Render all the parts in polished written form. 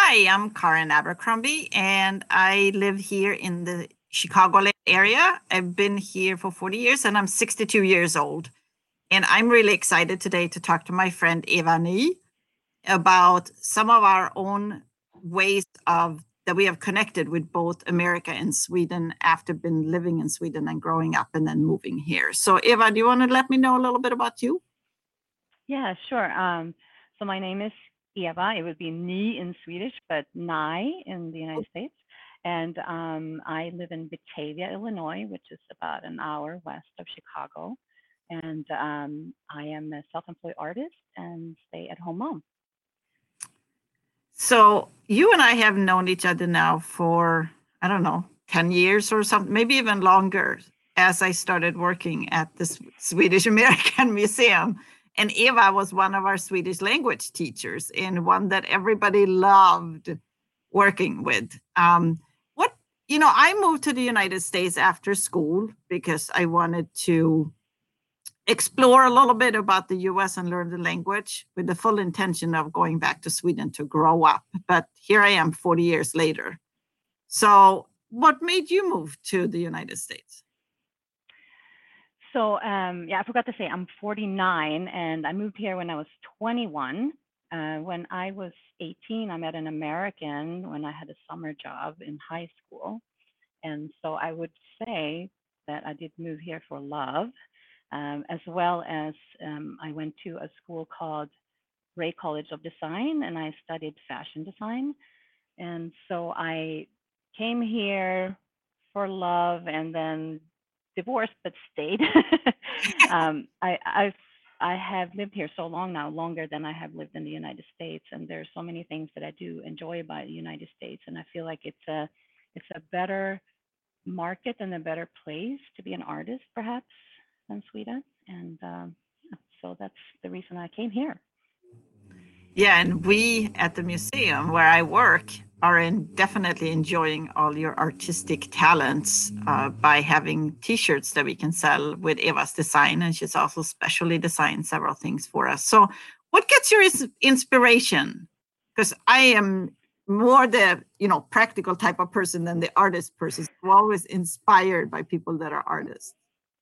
Hi, I'm Karen Abercrombie, and I live here in the Chicago area. I've been here for 40 years, and I'm 62 years old. And I'm really excited today to talk to my friend Eva Ny about some of our own ways of that we have connected with both America and Sweden after been living in Sweden and growing up and then moving here. So Eva, do you want to let me know a little bit about you? Yeah, sure. So my name is Eva. It would be Ny in Swedish, but Nye in the United States. And I live in Batavia, Illinois, which is about an hour west of Chicago. And I am a self-employed artist and stay-at-home mom. So you and I have known each other now for, I don't know, 10 years or something, maybe even longer, as I started working at the Swedish American Museum. And Eva was one of our Swedish language teachers and one that everybody loved working with. I moved to the United States after school because I wanted to explore a little bit about the US and learn the language with the full intention of going back to Sweden to grow up. But here I am 40 years later. So, what made you move to the United States? So I forgot to say I'm 49 and I moved here when I was 21. When I was 18, I met an American when I had a summer job in high school. And so I would say that I did move here for love, as well as I went to a school called Ray College of Design and I studied fashion design. And so I came here for love and then divorced, but stayed. I have lived here so long now, longer than I have lived in the United States, and there's so many things that I do enjoy about the United States, and I feel like it's a better market and a better place to be an artist, perhaps, than Sweden, and so that's the reason I came here. Yeah, and we at the museum where I work are definitely enjoying all your artistic talents by having T-shirts that we can sell with Eva's design, and she's also specially designed several things for us. So, what gets your inspiration? Because I am more the practical type of person than the artist person. I'm always inspired by people that are artists.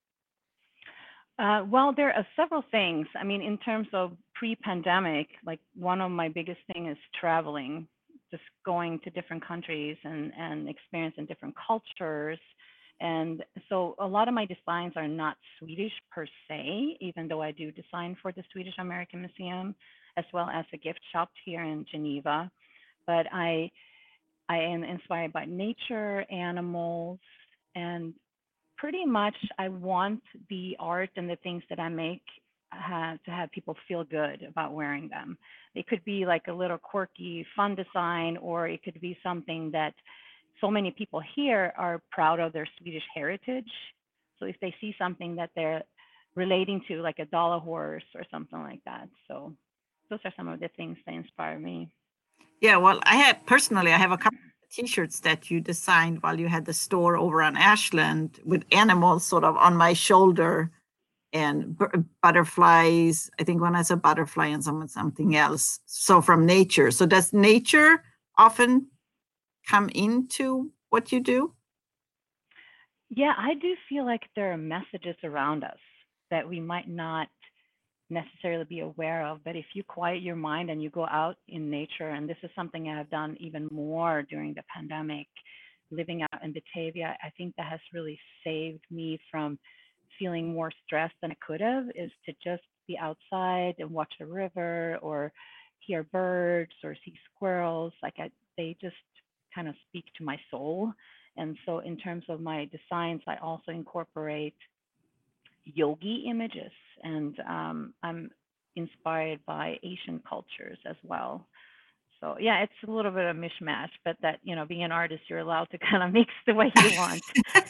Well, there are several things. I mean, in terms of pre-pandemic, like one of my biggest thing is traveling, just going to different countries and experiencing different cultures. And so a lot of my designs are not Swedish per se, even though I do design for the Swedish American Museum, as well as a gift shop here in Geneva. But I am inspired by nature, animals, and pretty much I want the art and the things that I make to have people feel good about wearing them. It could be like a little quirky, fun design, or it could be something that so many people here are proud of their Swedish heritage. So if they see something that they're relating to, like a dollar horse or something like that. So those are some of the things that inspire me. Yeah, well, I have a couple of T-shirts that you designed while you had the store over on Ashland with animals sort of on my shoulder and butterflies. I think one has a butterfly and something else. So from nature. So does nature often come into what you do? Yeah, I do feel like there are messages around us that we might not necessarily be aware of. But if you quiet your mind and you go out in nature, and this is something I have done even more during the pandemic, living out in Batavia, I think that has really saved me from feeling more stressed than I could have, is to just be outside and watch a river or hear birds or see squirrels. They just kind of speak to my soul. And so in terms of my designs, I also incorporate yogi images, and I'm inspired by Asian cultures as well. So yeah, it's a little bit of a mishmash, but that being an artist, you're allowed to kind of mix the way you want.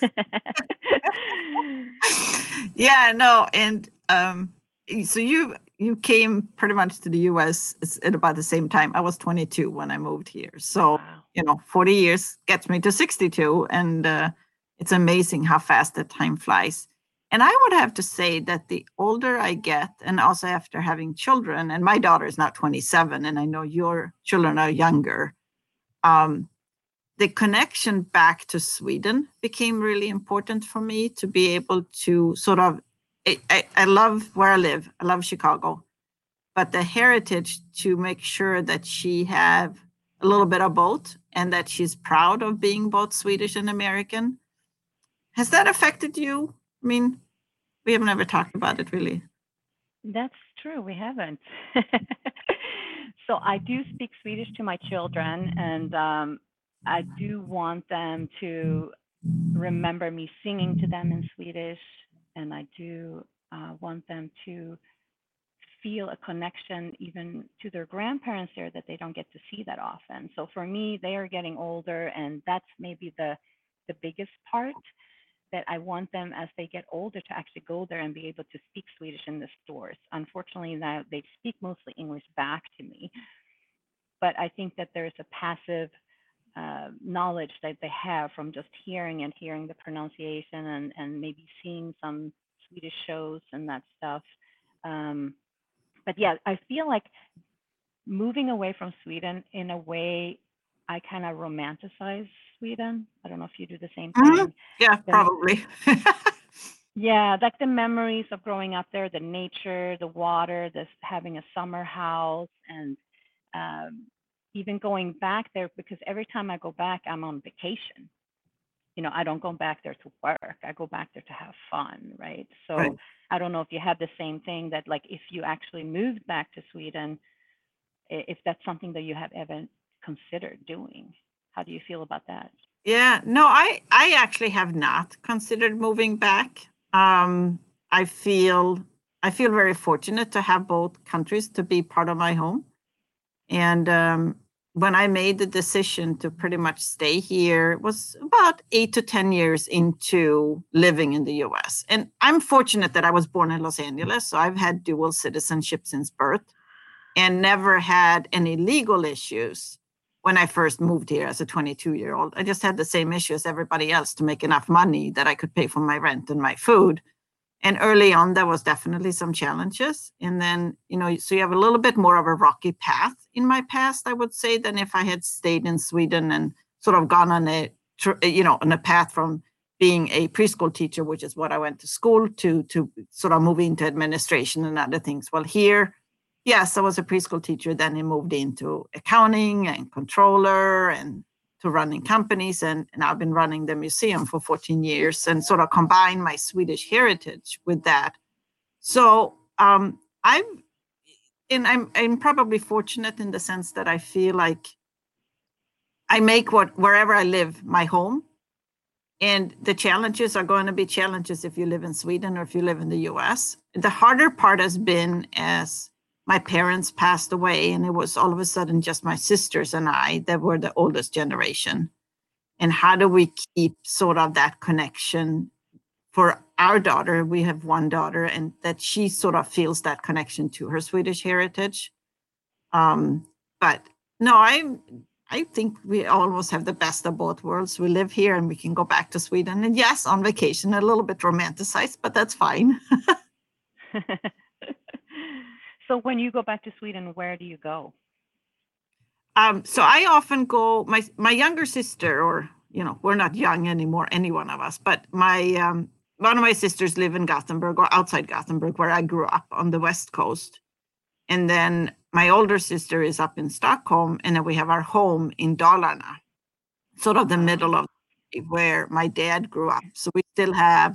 Yeah, no, and so you came pretty much to the US at about the same time. I was 22 when I moved here. So, Wow. 40 years gets me to 62, and it's amazing how fast the time flies. And I would have to say that the older I get, and also after having children, and my daughter is now 27, and I know your children are younger, the connection back to Sweden became really important for me to be able to sort of, I love where I live. I love Chicago, but the heritage to make sure that she have a little bit of both and that she's proud of being both Swedish and American. Has that affected you? I mean, we have never talked about it really. That's true. We haven't. So I do speak Swedish to my children, and I do want them to remember me singing to them in Swedish, and I do want them to feel a connection even to their grandparents there that they don't get to see that often. So for me, they are getting older, and that's maybe the biggest part, that I want them as they get older to actually go there and be able to speak Swedish in the stores. Unfortunately, now they speak mostly English back to me, but I think that there's a passive knowledge that they have from just hearing the pronunciation and maybe seeing some Swedish shows and that stuff. But yeah, I feel like moving away from Sweden, in a way, I kind of romanticize Sweden. I don't know if you do the same thing. Yeah, The- probably. Yeah, like the memories of growing up there, the nature, the water, this having a summer house, and even going back there, because every time I go back, I'm on vacation. I don't go back there to work. I go back there to have fun, right? So Right. I don't know if you have the same thing, that like if you actually moved back to Sweden, if that's something that you have ever considered doing. How do you feel about that? Yeah, no, I actually have not considered moving back. I feel very fortunate to have both countries to be part of my home. And when I made the decision to pretty much stay here, it was about 8 to 10 years into living in the US. And I'm fortunate that I was born in Los Angeles, so I've had dual citizenship since birth and never had any legal issues when I first moved here as a 22-year-old. I just had the same issue as everybody else to make enough money that I could pay for my rent and my food. And early on, there was definitely some challenges. And then, so you have a little bit more of a rocky path in my past, I would say, than if I had stayed in Sweden and sort of gone on on a path from being a preschool teacher, which is what I went to school, to sort of moving into administration and other things. Well, here, yes, I was a preschool teacher. Then I moved into accounting and controller and to running companies. And I've been running the museum for 14 years and sort of combine my Swedish heritage with that. So I'm probably fortunate in the sense that I feel like I make wherever I live my home. And the challenges are going to be challenges if you live in Sweden or if you live in the US. The harder part has been as my parents passed away, and it was all of a sudden just my sisters and I that were the oldest generation. And how do we keep sort of that connection for our daughter? We have one daughter, and that she sort of feels that connection to her Swedish heritage. But no, I think we almost have the best of both worlds. We live here and we can go back to Sweden. And yes, on vacation, a little bit romanticized, but that's fine. So when you go back to Sweden, where do you go? So I often go, my younger sister, or, we're not young anymore, any one of us, but my one of my sisters live in Gothenburg or outside Gothenburg, where I grew up on the West Coast. And then my older sister is up in Stockholm, and then we have our home in Dalarna, sort of the middle of where my dad grew up. So we still have,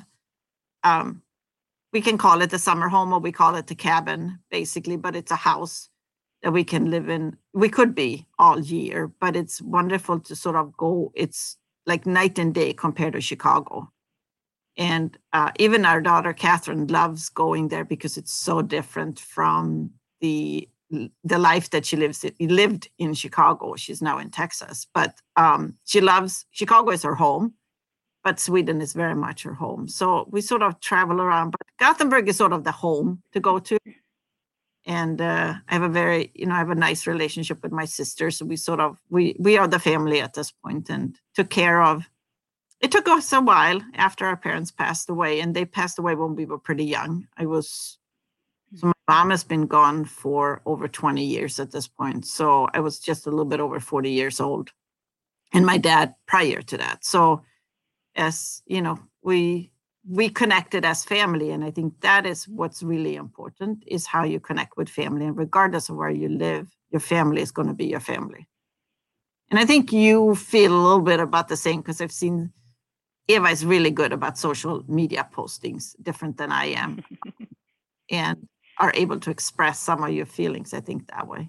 we can call it the summer home, or we call it the cabin, basically, but it's a house that we can live in. We could be all year, but it's wonderful to sort of go. It's like night and day compared to Chicago. And even our daughter, Catherine, loves going there because it's so different from the life that she lived in Chicago. She's now in Texas, but she loves Chicago is her home, but Sweden is very much her home. So we sort of travel around, but Gothenburg is sort of the home to go to. And I have I have a nice relationship with my sister. So we are the family at this point and took care of. It took us a while after our parents passed away, and they passed away when we were pretty young. So my mom has been gone for over 20 years at this point. So I was just a little bit over 40 years old and my dad prior to that. So as you know, we connected as family, and I think that is what's really important, is how you connect with family. And regardless of where you live, your family is going to be your family. And I think you feel a little bit about the same, because I've seen Eva is really good about social media postings, different than I am, and are able to express some of your feelings, I think, that way.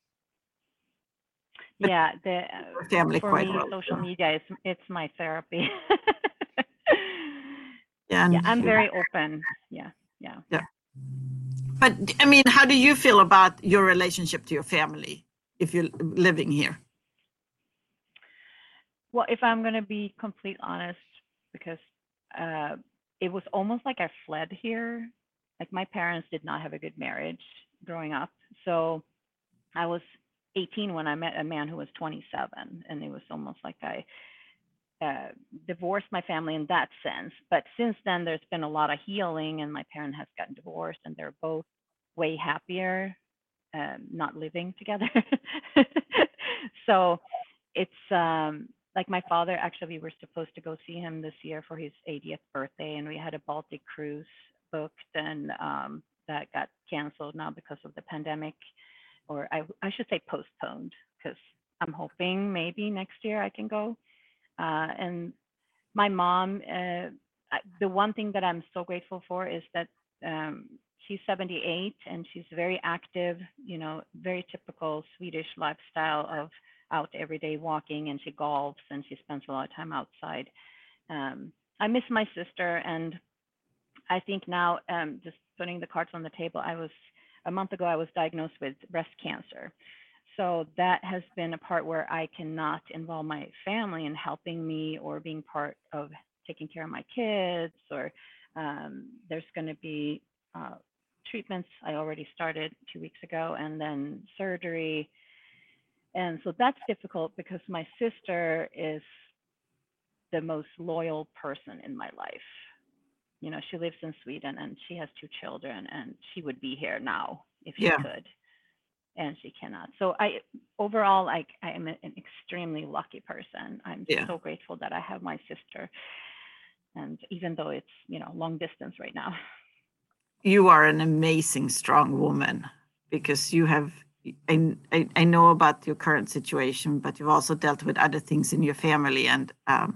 But Yeah, your family for quite me, well. social media is it's my therapy. Yeah, Yeah, and I'm very open. Yeah, yeah. yeah. But I mean, how do you feel about your relationship to your family if you're living here? Well, if I'm gonna be complete honest, because uh, it was almost like I fled here. Like my parents did not have a good marriage growing up, so I was 18 when I met a man who was 27, and it was almost like I divorced my family in that sense. But since then, there's been a lot of healing, and my parents have gotten divorced, and they're both way happier not living together. So it's like my father, actually, we were supposed to go see him this year for his 80th birthday, and we had a Baltic cruise booked, and that got canceled now because of the pandemic, or I should say postponed, because I'm hoping maybe next year I can go. And my mom, the one thing that I'm so grateful for is that she's 78 and she's very active, you know, very typical Swedish lifestyle of out every day walking, and she golfs and she spends a lot of time outside. I miss my sister, and I think now, just putting the cards on the table, a month ago, I was diagnosed with breast cancer. So that has been a part where I cannot involve my family in helping me or being part of taking care of my kids, or there's going to be treatments. I already started 2 weeks ago, and then surgery. And so that's difficult because my sister is the most loyal person in my life. You know, she lives in Sweden and she has 2 children, and she would be here now if she Yeah, could, and she cannot. So overall, I am an extremely lucky person. I'm yeah. so grateful that I have my sister, and even though it's, you know, long distance right now. You are an amazing, strong woman, because you have, I know about your current situation, but you've also dealt with other things in your family, and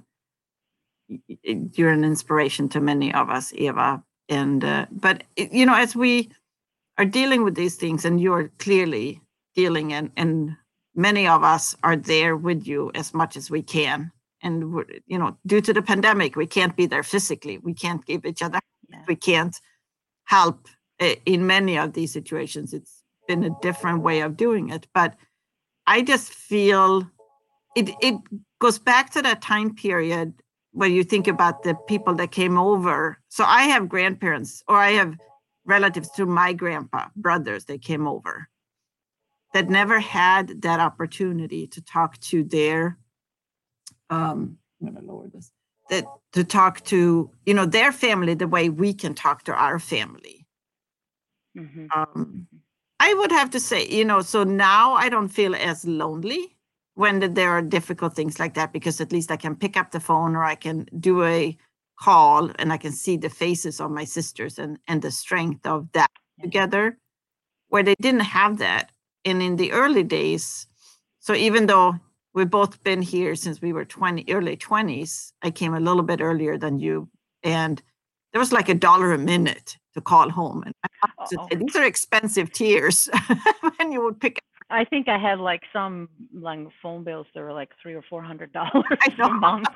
you're an inspiration to many of us, Eva. And but you know, as we are dealing with these things, and you're clearly dealing, and many of us are there with you as much as we can. And you know, due to the pandemic, we can't be there physically. We can't give each other. Yeah. We can't help in many of these situations. It's been a different way of doing it, but I just feel it goes back to that time period where you think about the people that came over. So I have grandparents, or I have relatives through my grandpa, brothers that came over, that never had that opportunity to talk to their I'm gonna lower this, that to talk to, you know, their family the way we can talk to our family. Mm-hmm. I would have to say, you know, so now I don't feel as lonely when there are difficult things like that, because at least I can pick up the phone, or I can do a call, and I can see the faces of my sisters, and the strength of that together, where they didn't have that. And in the early days, so even though we've both been here since we were early 20s, I came a little bit earlier than you, and there was like $1 a minute to call home. And I have to say, these are expensive tiers when you would pick. I think I had like some like phone bills that were like $300 or $400 a month.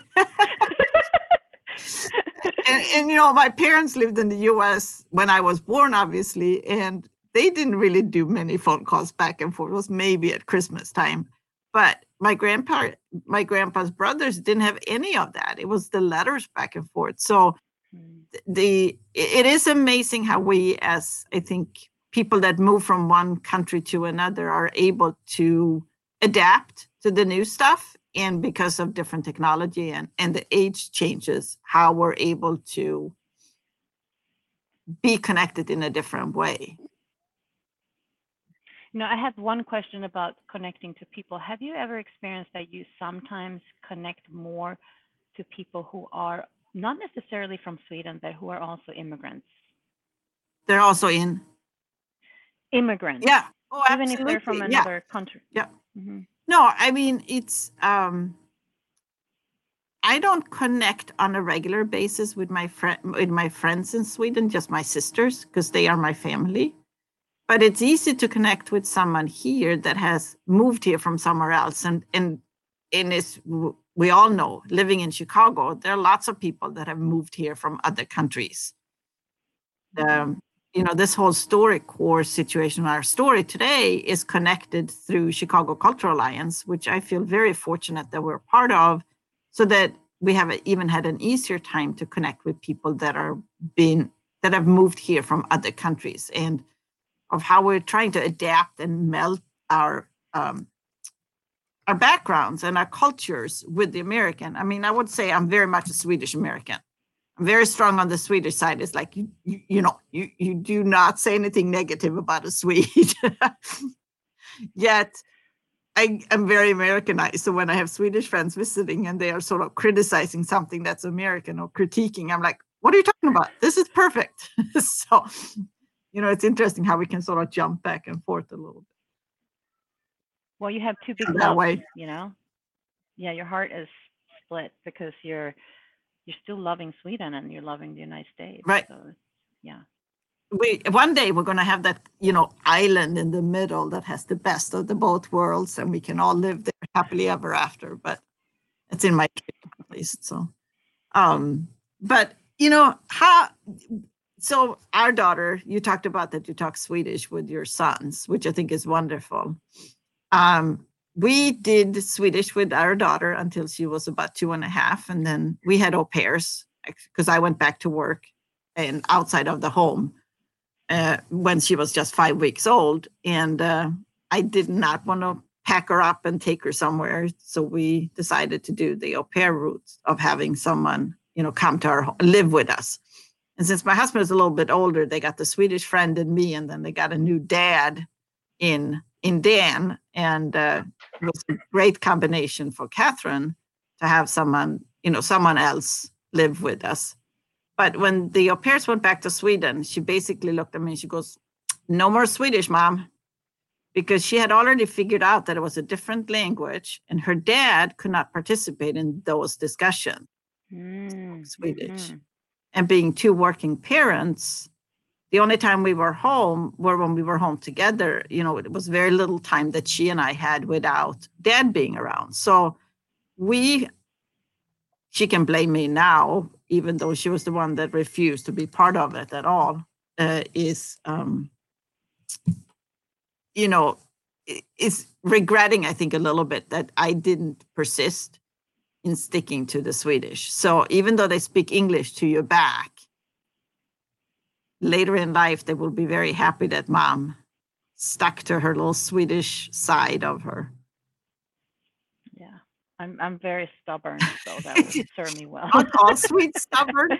and you know, my parents lived in the US when I was born, obviously, and they didn't really do many phone calls back and forth. It was maybe at Christmas time. But my grandpa's brothers didn't have any of that. It was the letters back and forth. So it is amazing how we, as I think people that move from one country to another, are able to adapt to the new stuff. And because of different technology and the age changes, how we're able to be connected in a different way. I had one question about connecting to people. Have you ever experienced that you sometimes connect more to people who are not necessarily from Sweden, but who are also immigrants? They're also in. Immigrants, Yeah. Oh, even if they're from absolutely. Yeah. another country. Yeah. Hmm. No, I mean, it's, I don't connect on a regular basis with my friends in Sweden, just my sisters, because they are my family. But it's easy to connect with someone here that has moved here from somewhere else. And is, we all know, living in Chicago, there are lots of people that have moved here from other countries. This whole StoryCorps situation, our story today, is connected through Chicago Cultural Alliance, which I feel very fortunate that we're part of, so that we have even had an easier time to connect with people that have moved here from other countries, and of how we're trying to adapt and meld our backgrounds and our cultures with the American. I mean, I would say I'm very much a Swedish American. I'm very strong on the Swedish side. It's like, you do not say anything negative about a Swede. Yet I am very Americanized. So when I have Swedish friends visiting and they are sort of criticizing something that's American or critiquing, I'm like, what are you talking about? This is perfect. So, it's interesting how we can sort of jump back and forth a little bit. Well, you have two big That loves, way. Yeah, your heart is split because you're still loving Sweden and you're loving the United States. Right. So, yeah. One day we're going to have that, island in the middle that has the best of the both worlds, and we can all live there happily ever after. But it's in my dream, at least. So, but so our daughter, you talked about that you talk Swedish with your sons, which I think is wonderful. We did Swedish with our daughter until she was about 2.5. And then we had au pairs because I went back to work and outside of the home when she was just 5 weeks old. And I did not want to pack her up and take her somewhere. So we decided to do the au pair route of having someone, come to our live with us. And since my husband is a little bit older, they got the Swedish friend in me, and then they got a new dad in Dan. And it was a great combination for Catherine to have someone else live with us. But when the au pairs went back to Sweden, she basically looked at me and she goes, "No more Swedish, Mom," because she had already figured out that it was a different language and her dad could not participate in those discussions. Swedish. And being two working parents, the only time we were home were when we were home together. It was very little time that she and I had without Dad being around. So she can blame me now, even though she was the one that refused to be part of it at all, is regretting, I think, a little bit that I didn't persist in sticking to the Swedish. So even though they speak English to you back, later in life, they will be very happy that Mom stuck to her little Swedish side of her. Yeah, I'm very stubborn, so that will serve me well. Not all Swedes stubborn.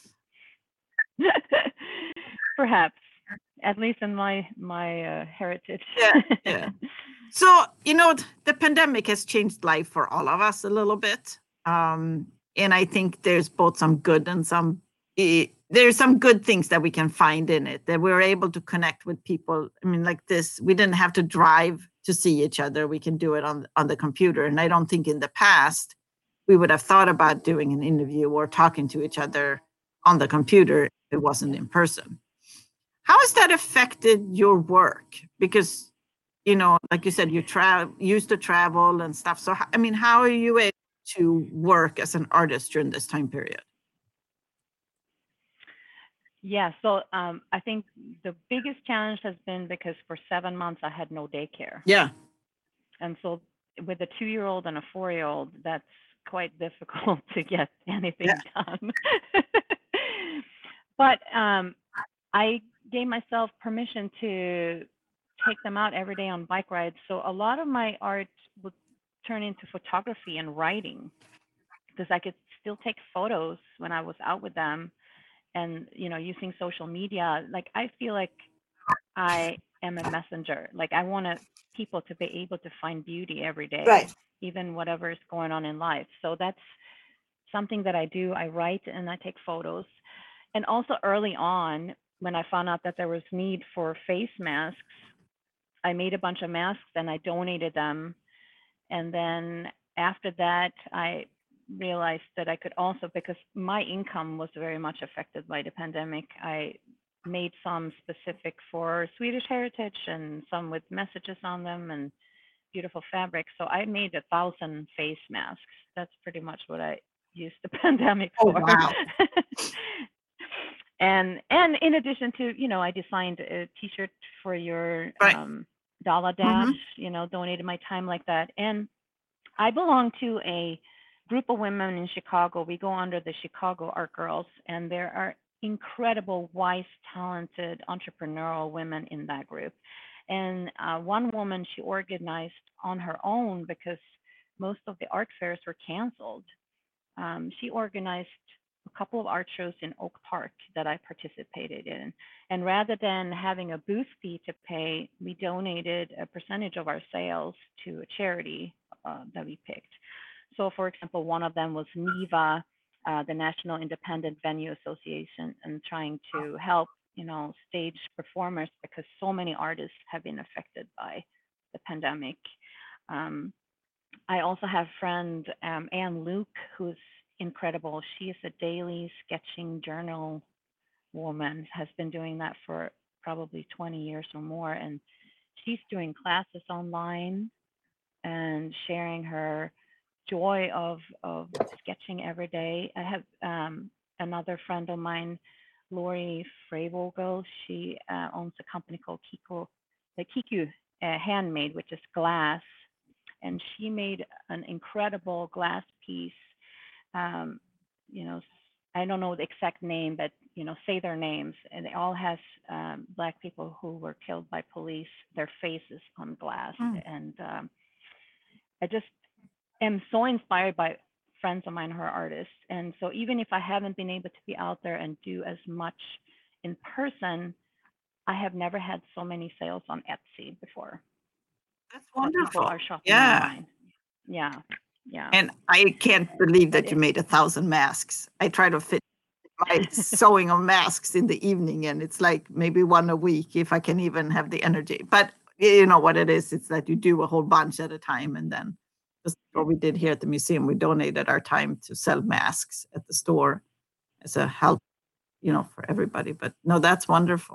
Perhaps, at least in my heritage. Yeah. So, the pandemic has changed life for all of us a little bit. And I think there's both some good and there's some good things that we can find in it, that we're able to connect with people. I mean, like this, we didn't have to drive to see each other. We can do it on the computer. And I don't think in the past we would have thought about doing an interview or talking to each other on the computer if it wasn't in person. How has that affected your work? Because, like you said, you used to travel and stuff. So, how are you able to work as an artist during this time period? Yeah, so I think the biggest challenge has been because for 7 months I had no daycare. Yeah. And so with a 2-year-old and a 4-year-old, that's quite difficult to get anything done. But I gave myself permission to take them out every day on bike rides. So a lot of my art would turn into photography and writing because I could still take photos when I was out with them. And using social media, like I feel like I am a messenger. Like I want people to be able to find beauty every day, Right. even whatever is going on in life. So that's something that I do. I write and I take photos. And also early on, when I found out that there was need for face masks, I made a bunch of masks and I donated them. And then after that, I realized that I could also, because my income was very much affected by the pandemic, I made some specific for Swedish heritage and some with messages on them and beautiful fabric. So I made 1,000 face masks. That's pretty much what I used the pandemic Oh, for. wow. And in addition to, I designed a T-shirt for your Right. Dala Dash, donated my time like that. And I belong to a group of women in Chicago. We go under the Chicago Art Girls, and there are incredible, wise, talented, entrepreneurial women in that group. And one woman, she organized on her own because most of the art fairs were canceled. She organized a couple of art shows in Oak Park that I participated in. And rather than having a booth fee to pay, we donated a percentage of our sales to a charity that we picked. So for example, one of them was NIVA, the National Independent Venue Association, and trying to help, stage performers because so many artists have been affected by the pandemic. I also have a friend, Anne Luke, who's incredible. She is a daily sketching journal woman, has been doing that for probably 20 years or more. And she's doing classes online and sharing her joy of sketching every day. I have another friend of mine, Lori Freivogel. She owns a company called Kiku Handmade, which is glass. And she made an incredible glass piece. I don't know the exact name, but say their names, and it all has Black people who were killed by police, their faces on glass. And I just am so inspired by friends of mine who are artists. And so even if I haven't been able to be out there and do as much in person, I have never had so many sales on Etsy before. That's That people wonderful. are shopping Yeah. online. Yeah. And I can't believe But that you made 1,000 masks. I try to fit my sewing of masks in the evening, and it's like maybe one a week if I can even have the energy. But you know what it is? It's that you do a whole bunch at a time, and then just what we did here at the museum, we donated our time to sell masks at the store as a help, for everybody. But no, that's wonderful.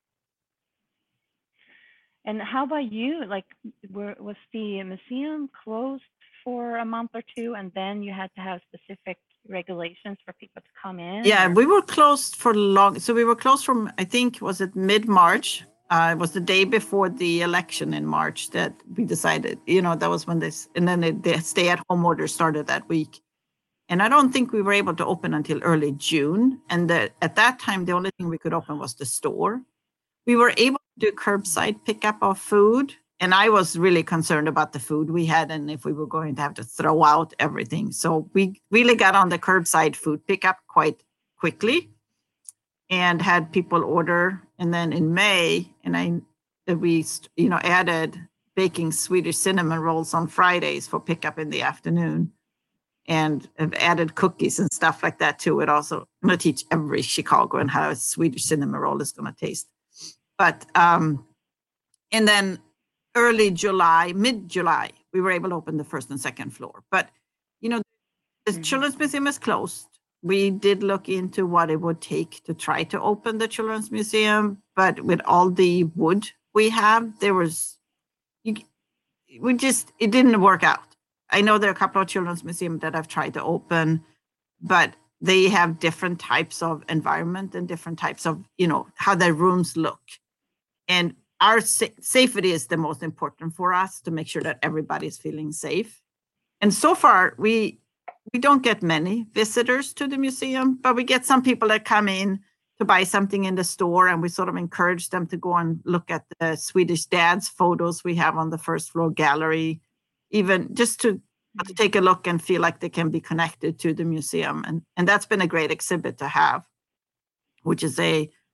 And how about you? Like, was the museum closed for a month or two, and then you had to have specific regulations for people to come in? Yeah, or- we were closed for long. So we were closed from, I think, was it mid-March? It was the day before the election in March that we decided, that was when and then the stay-at-home order started that week. And I don't think we were able to open until early June. And at that time, the only thing we could open was the store. We were able to do curbside pickup of food. And I was really concerned about the food we had and if we were going to have to throw out everything. So we really got on the curbside food pickup quite quickly and had people order. And then in May, we added baking Swedish cinnamon rolls on Fridays for pickup in the afternoon, and have added cookies and stuff like that to it. Also, I'm going to teach every Chicagoan how a Swedish cinnamon roll is going to taste. But and then early July, mid-July, we were able to open the first and second floor. But the Children's Museum is closed. We did look into what it would take to try to open the Children's Museum, but with all the wood we have, it didn't work out. I know there are a couple of children's museums that have tried to open, but they have different types of environment and different types of, how their rooms look. And our safety is the most important for us, to make sure that everybody's feeling safe. And so far, we don't get many visitors to the museum, but we get some people that come in to buy something in the store, and we sort of encourage them to go and look at the Swedish dads photos we have on the first floor gallery, even just to take a look and feel like they can be connected to the museum. And that's been a great exhibit to have, which is a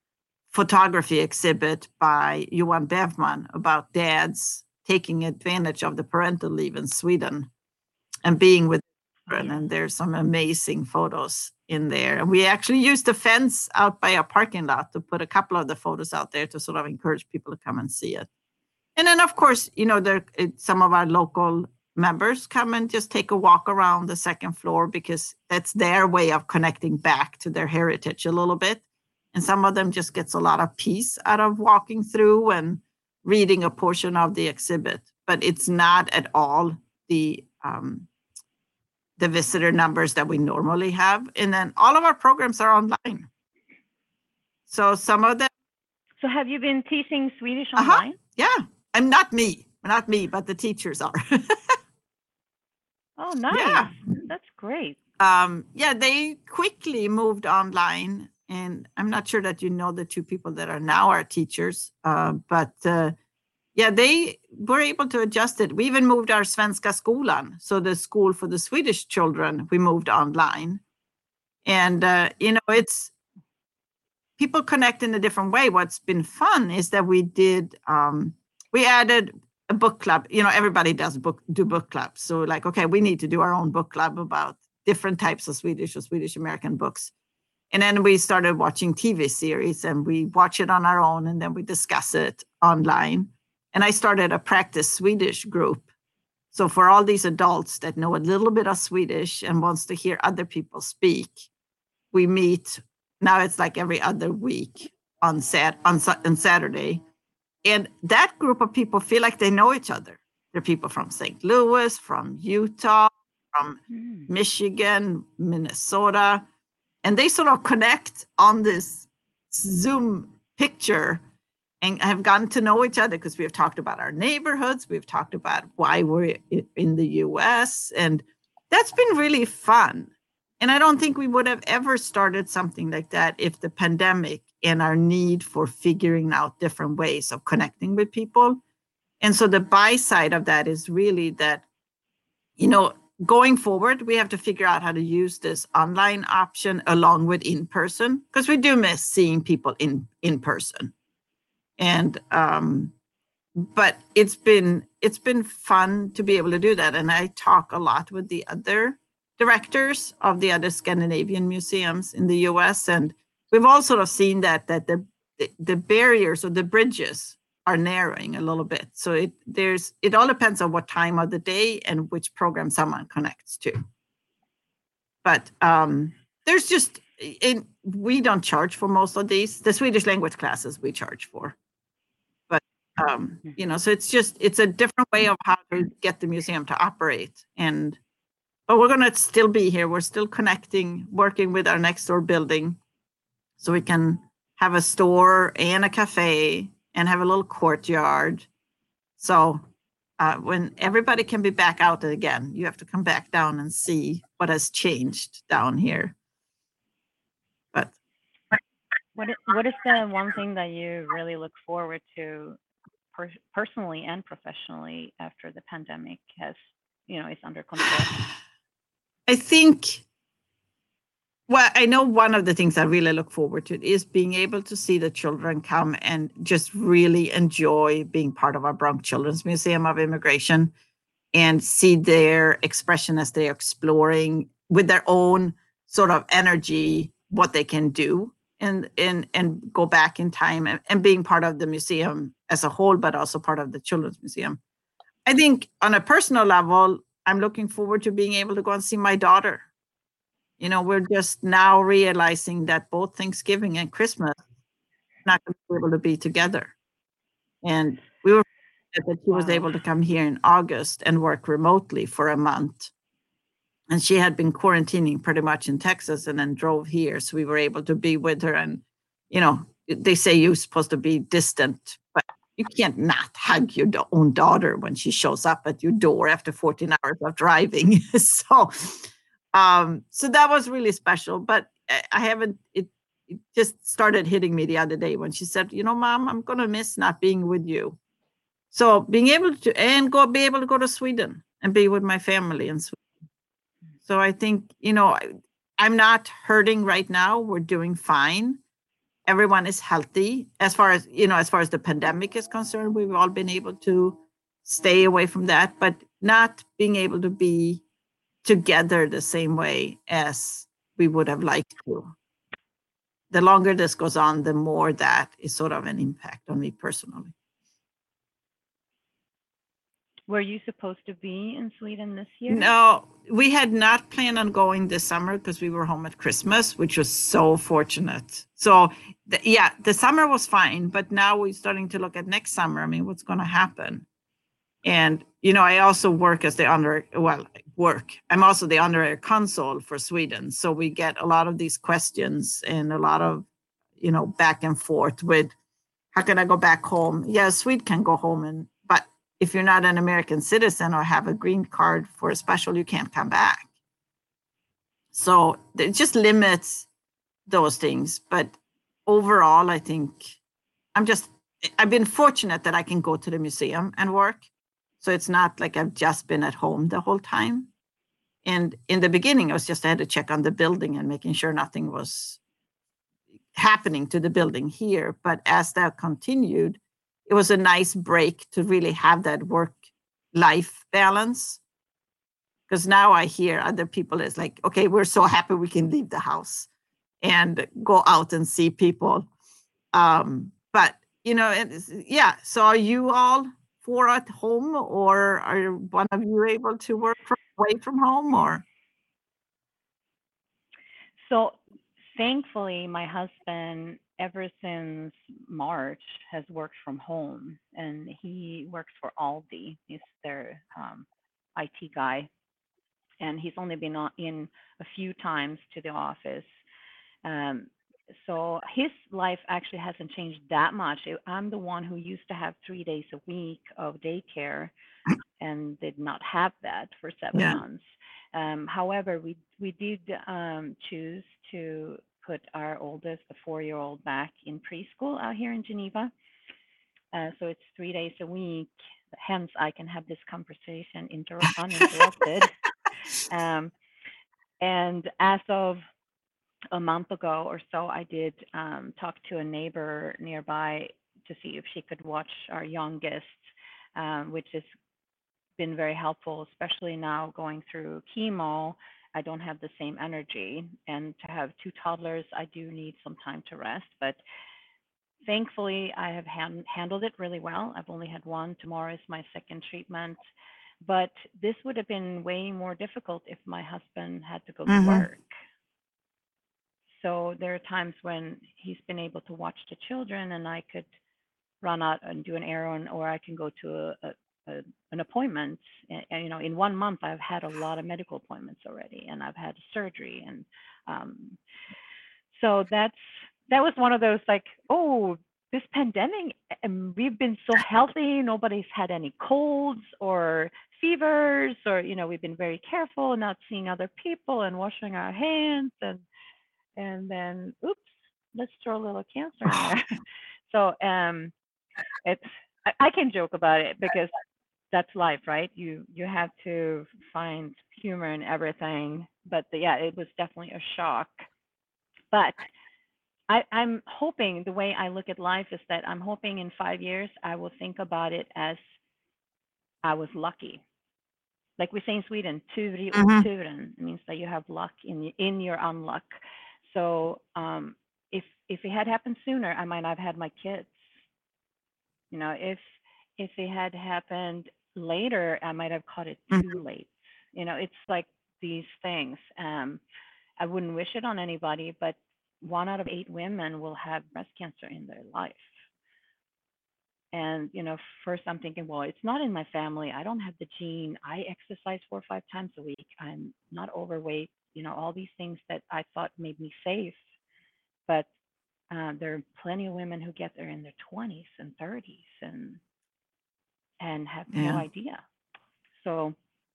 photography exhibit by Johan Bevman about dads taking advantage of the parental leave in Sweden and being with children. And there's some amazing photos in there. And we actually used a fence out by a parking lot to put a couple of the photos out there to sort of encourage people to come and see it. And then, of course, some of our local members come and just take a walk around the second floor because that's their way of connecting back to their heritage a little bit. And some of them just gets a lot of peace out of walking through and reading a portion of the exhibit. But it's not at all the visitor numbers that we normally have. And then all of our programs are online. So some of them. So have you been teaching Swedish online? Yeah. And not me, but the teachers are. Oh, nice. Yeah. That's great. They quickly moved online. And I'm not sure that you know the two people that are now our teachers, but they were able to adjust it. We even moved our Svenska skolan, so the school for the Swedish children, we moved online. And, it's people connect in a different way. What's been fun is that we added a book club. Everybody does do book clubs. So like, okay, we need to do our own book club about different types of Swedish or Swedish American books. And then we started watching TV series and we watch it on our own and then we discuss it online. And I started a practice Swedish group. So for all these adults that know a little bit of Swedish and wants to hear other people speak, we meet. Now it's like every other week on Saturday. And that group of people feel like they know each other. They're people from St. Louis, from Utah, from Michigan, Minnesota. And they sort of connect on this Zoom picture and have gotten to know each other because we have talked about our neighborhoods. We've talked about why we're in the US. And that's been really fun. And I don't think we would have ever started something like that if the pandemic and our need for figuring out different ways of connecting with people. And so the buy side of that is really that, going forward, we have to figure out how to use this online option along with in person, because we do miss seeing people in person. And but it's been fun to be able to do that. And I talk a lot with the other directors of the other Scandinavian museums in the US, and we've all sort of seen that the barriers or the bridges are narrowing a little bit. So it all depends on what time of the day and which program someone connects to. But we don't charge for most of these. The Swedish language classes we charge for. But, so it's a different way of how to get the museum to operate. But we're going to still be here. We're still connecting, working with our next door building so we can have a store and a cafe and have a little courtyard. So when everybody can be back out again, you have to come back down and see what has changed down here. But what is the one thing that you really look forward to personally and professionally after the pandemic is under control? I think, I know one of the things I really look forward to is being able to see the children come and just really enjoy being part of our Bronx Children's Museum of Immigration and see their expression as they're exploring with their own sort of energy what they can do and go back in time and being part of the museum as a whole, but also part of the Children's Museum. I think on a personal level, I'm looking forward to being able to go and see my daughter. We're just now realizing that both Thanksgiving and Christmas are not going to be able to be together. And we were fortunate that she was able to come here in August and work remotely for a month. And she had been quarantining pretty much in Texas and then drove here. So we were able to be with her. And, they say you're supposed to be distant, but you can't not hug your own daughter when she shows up at your door after 14 hours of driving. So that was really special, but it just started hitting me the other day when she said, Mom, I'm going to miss not being with you. So being able to, be able to go to Sweden and be with my family in Sweden. So I think, I'm not hurting right now. We're doing fine. everyone is healthy. As far as, as far as the pandemic is concerned, we've all been able to stay away from that, but not being able to be together the same way as we would have liked to. The longer this goes on, the more that is sort of an impact on me personally. Were you supposed to be in Sweden this year? No, we had not planned on going this summer because we were home at Christmas, which was so fortunate. So, the summer was fine, but now we're starting to look at next summer. I mean, what's going to happen? And, I also work as I'm also the honorary consul for Sweden. So we get a lot of these questions and a lot of, back and forth with, how can I go back home? Yeah, Sweden can go home, but if you're not an American citizen or have a green card for a special, you can't come back. So it just limits those things. But overall, I think I've been fortunate that I can go to the museum and work. So it's not like I've just been at home the whole time. And in the beginning, I had to check on the building and making sure nothing was happening to the building here. But as that continued, it was a nice break to really have that work-life balance. Because now I hear other people is like, okay, we're so happy we can leave the house and go out and see people. But, so are you all four at home, or are one of you able to work away from home, or? So thankfully, my husband, ever since March, has worked from home, and he works for Aldi. He's their IT guy, and he's only been in a few times to the office. So his life actually hasn't changed that much. I'm the one who used to have 3 days a week of daycare and did not have that for 7 months. However, we did choose to put our oldest, the 4-year-old, back in preschool out here in Geneva. So it's 3 days a week. Hence, I can have this conversation uninterrupted. And as of a month ago or so, I did talk to a neighbor nearby to see if she could watch our youngest, which has been very helpful, especially now going through chemo. I don't have the same energy, and to have 2 toddlers, I do need some time to rest. But thankfully, I have handled it really well. I've only had one. Tomorrow is my second treatment. But this would have been way more difficult if my husband had to go to work. So there are times when he's been able to watch the children, and I could run out and do an errand, or I can go to an appointment. And, in 1 month, I've had a lot of medical appointments already, and I've had surgery. And so that was one of those, like, oh, this pandemic, and we've been so healthy. Nobody's had any colds or fevers, or, we've been very careful, not seeing other people and washing our hands. And then, oops, let's throw a little cancer in there. So I can joke about it because that's life, right? You have to find humor in everything. But it was definitely a shock. But I'm hoping, the way I look at life is that I'm hoping in 5 years I will think about it as I was lucky. Like we say in Sweden, tur i oturen. It means that you have luck in your unluck. So if it had happened sooner, I might not have had my kids. If it had happened later, I might have caught it too late. It's like these things. I wouldn't wish it on anybody, but 1 out of 8 women will have breast cancer in their life. And, first I'm thinking, well, it's not in my family. I don't have the gene. I exercise 4 or 5 times a week. I'm not overweight, all these things that I thought made me safe. But there are plenty of women who get there in their 20s and 30s and have no idea. So,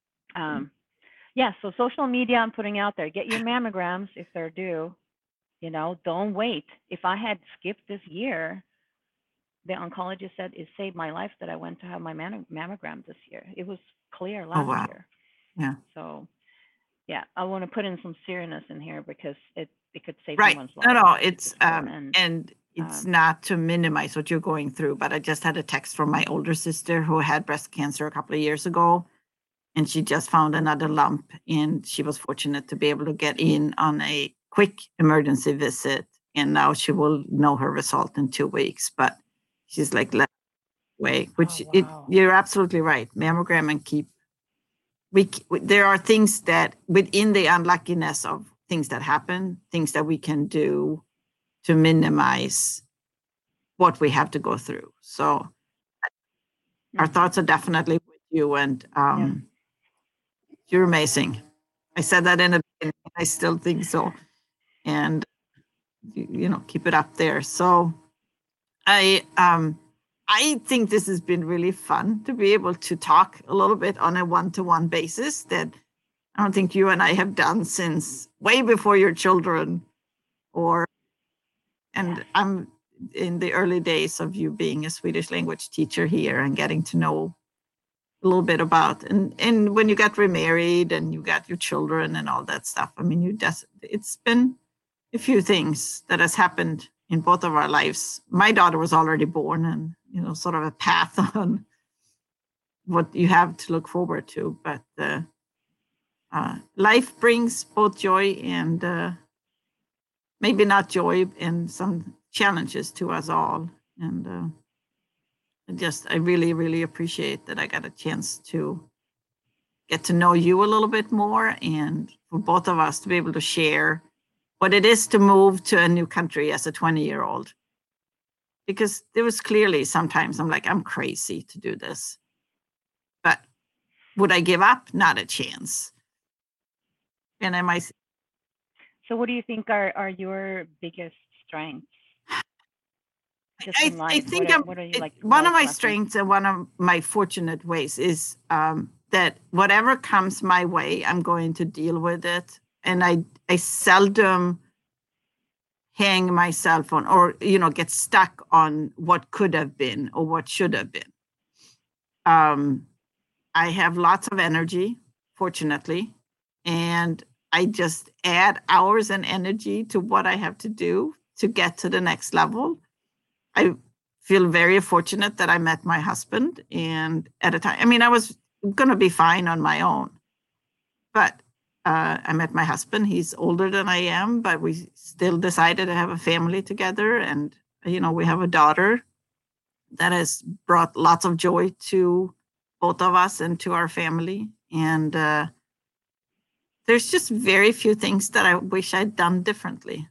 so social media, I'm putting out there, get your mammograms if they're due. Don't wait. If I had skipped this year, the oncologist said it saved my life that I went to have my mammogram this year. It was clear last year. Yeah. So Yeah, I want to put in some seriousness in here because it could save Right. someone's No, life no, to it's support and and it's um not to minimize what you're going through, but I just had a text from my older sister who had breast cancer a couple of years ago, and she just found another lump, and she was fortunate to be able to get in on a quick emergency visit, and now she will know her result in 2 weeks. But she's like, let wait, oh which it wow. you're absolutely right. Mammogram and keep there are things that within the unluckiness of things that happen, things that we can do to minimize what we have to go through. So our Hmm. thoughts are definitely with you, and Yeah. you're amazing. I said that in the beginning. I still think so, and keep it up there. So I um I think this has been really fun to be able to talk a little bit on a one-to-one basis that I don't think you and I have done since way before your children, or Yes. and I'm in the early days of you being a Swedish language teacher here and getting to know a little bit about and when you got remarried and you got your children and all that stuff. I mean, it's been a few things that has happened in both of our lives. My daughter was already born, and sort of a path on what you have to look forward to. But life brings both joy and maybe not joy and some challenges to us all. And I really, really appreciate that I got a chance to get to know you a little bit more, and for both of us to be able to share what it is to move to a new country as a 20-year-old. Because there was clearly sometimes I'm like, I'm crazy to do this. But would I give up? Not a chance. And am I? So what do you think are your biggest strengths just in I life? think I'm. What are you like One of life my lessons? strengths and one of my fortunate ways is that whatever comes my way, I'm going to deal with it, and I seldom hang myself on or get stuck on what could have been or what should have been. Um, I have lots of energy, fortunately, and I just add hours and energy to what I have to do to get to the next level. I feel very fortunate that I met my husband, and at a time, I mean, I was going to be fine on my own, but I met my husband. He's older than I am, but we still decided to have a family together. And, we have a daughter that has brought lots of joy to both of us and to our family. And there's just very few things that I wish I'd done differently.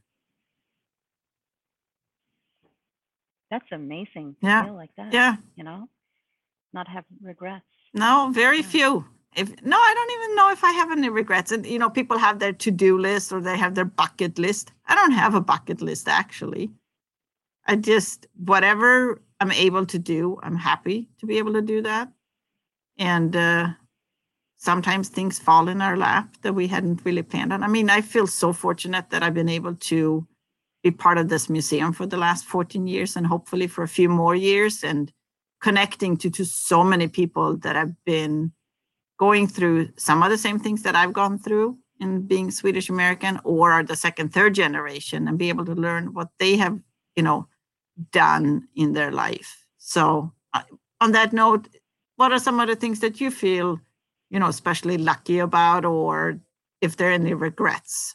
That's amazing to Yeah. feel like that, Yeah. not have regrets. No, very Yeah. few. I don't even know if I have any regrets. And people have their to-do list or they have their bucket list. I don't have a bucket list actually. I just whatever I'm able to do, I'm happy to be able to do that. And sometimes things fall in our lap that we hadn't really planned on. I mean, I feel so fortunate that I've been able to be part of this museum for the last 14 years and hopefully for a few more years, and connecting to so many people that have been going through some of the same things that I've gone through in being Swedish American, or are the second, third generation, and be able to learn what they have, done in their life. So, on that note, what are some of the things that you feel, especially lucky about, or if there are any regrets?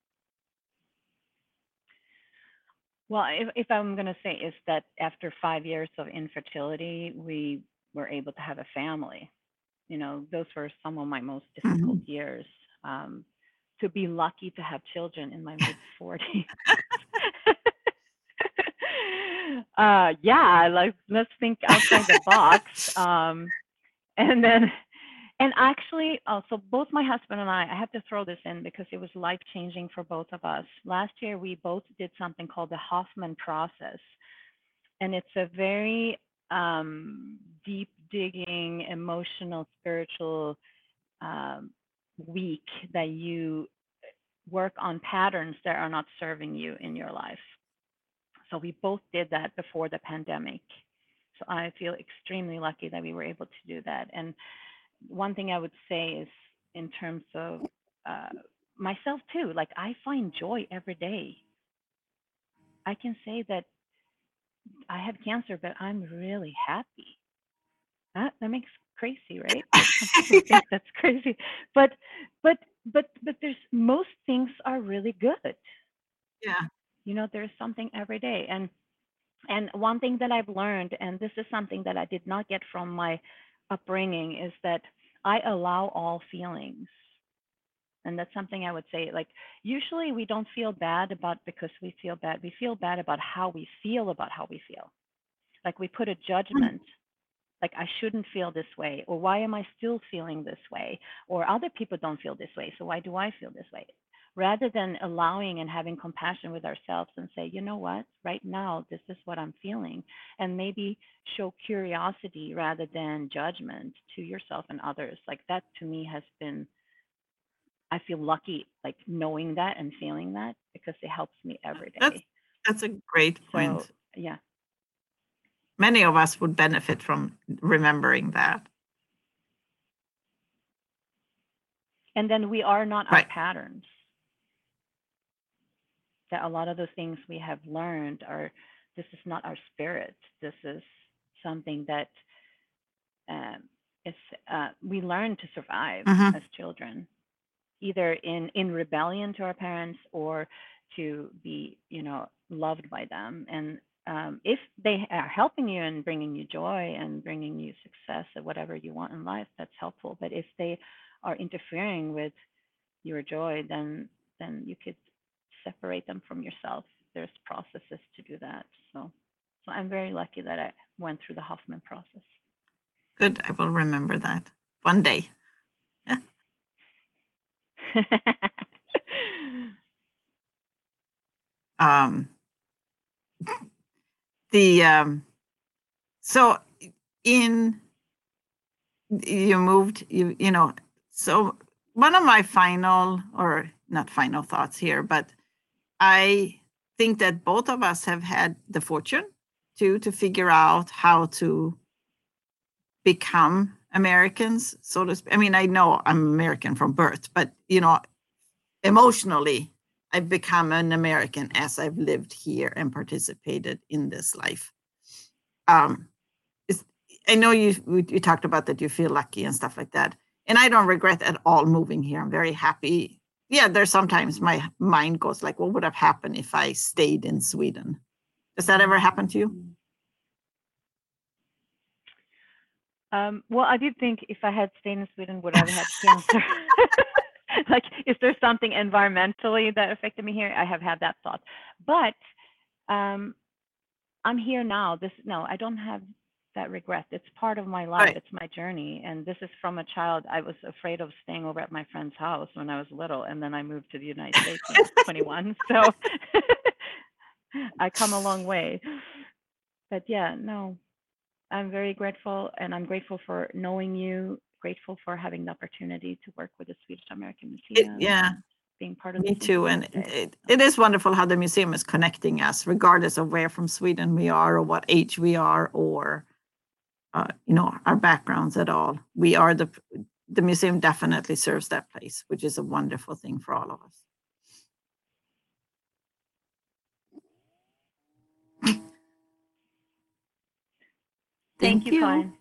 Well, if I'm going to say is that after 5 years of infertility, we were able to have a family. Those were some of my most difficult Mhm. years. To be lucky to have children in my mid 40s. Yeah, like let's think outside the box. And then and actually, so both my husband and I have to throw this in because it was life changing for both of us. Last year, we both did something called the Hoffman process. And it's a very deep digging, emotional, spiritual week that you work on patterns that are not serving you in your life. So we both did that before the pandemic. So I feel extremely lucky that we were able to do that. And one thing I would say is in terms of myself too. Like I find joy every day. I can say that I have cancer, but I'm really happy. That makes crazy, right? Like some people think that's crazy, but but but there's most things are really good. Yeah. You know, there's something every day, and one thing that I've learned, and this is something that I did not get from my upbringing, is that I allow all feelings. And that's something I would say. Like, usually we don't feel bad about because we feel bad. We feel bad about how we feel. Like, we put a Mm. judgment, like, I shouldn't feel this way, or why am I still feeling this way? Or other people don't feel this way, so why do I feel this way? Rather than allowing and having compassion with ourselves and say, you know what, right now, this is what I'm feeling. And maybe show curiosity rather than judgment to yourself and others. Like, that to me has been, I feel lucky, like knowing that and feeling that, because it helps me every That's day. that's a great So, point. yeah. Many of us would benefit from remembering that. And then we are not our Right. patterns. That a lot of those things we have learned are, this is not our spirit. This is something that um, is we learn to survive Hmm. as children, either in rebellion to our parents or to be, loved by them. And if they are helping you and bringing you joy and bringing you success or whatever you want in life, that's helpful. But if they are interfering with your joy, then you could separate them from yourself. There's processes to do that. So I'm very lucky that I went through the Hoffman process. Good. I will remember that one day. Um, the so in you moved so one of my final, or not final, thoughts here, but I think that both of us have had the fortune to figure out how to become Americans, so to speak. I mean, I know I'm American from birth, but emotionally, I've become an American as I've lived here and participated in this life. Um, I know you talked about that you feel lucky and stuff like that, and I don't regret at all moving here. I'm very happy. Yeah, there's sometimes my mind goes like, what would have happened if I stayed in Sweden? Does that ever happen to you? Well, I did think if I had stayed in Sweden, would I have had cancer? Like, is there something environmentally that affected me here? I have had that thought, but um, I'm here now. No, I don't have that regret. It's part of my life. Right. It's my journey. And this is from a child. I was afraid of staying over at my friend's house when I was little. And then I moved to the United States when I was 21. So I come a long way. But yeah, no, I'm very grateful. And I'm grateful for knowing you, grateful for having the opportunity to work with the Swedish American Museum Yeah, and being part of me this too. And Institute today. it is wonderful how the museum is connecting us, regardless of where from Sweden we are or what age we are, or our backgrounds at all. We are the museum definitely serves that place, which is a wonderful thing for all of us. Thank you, Thank you. Karin.